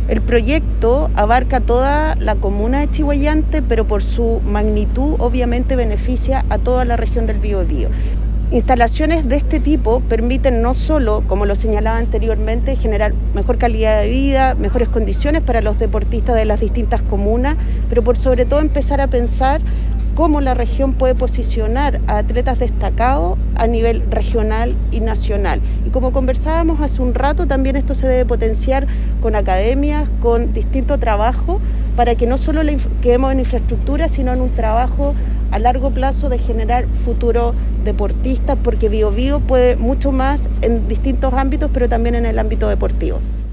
El proyecto abarca toda la comuna de Chihhuayante, pero por su magnitud obviamente beneficia a toda la región del Biobío. Instalaciones de este tipo permiten no solo, como lo señalaba anteriormente, generar mejor calidad de vida, mejores condiciones para los deportistas de las distintas comunas, pero por sobre todo empezar a pensar cómo la región puede posicionar a atletas destacados a nivel regional y nacional. Y como conversábamos hace un rato, también esto se debe potenciar con academias, con distinto trabajo, para que no solo quedemos en infraestructura, sino en un trabajo a largo plazo de generar futuros deportistas, porque Biobío puede mucho más en distintos ámbitos, pero también en el ámbito deportivo.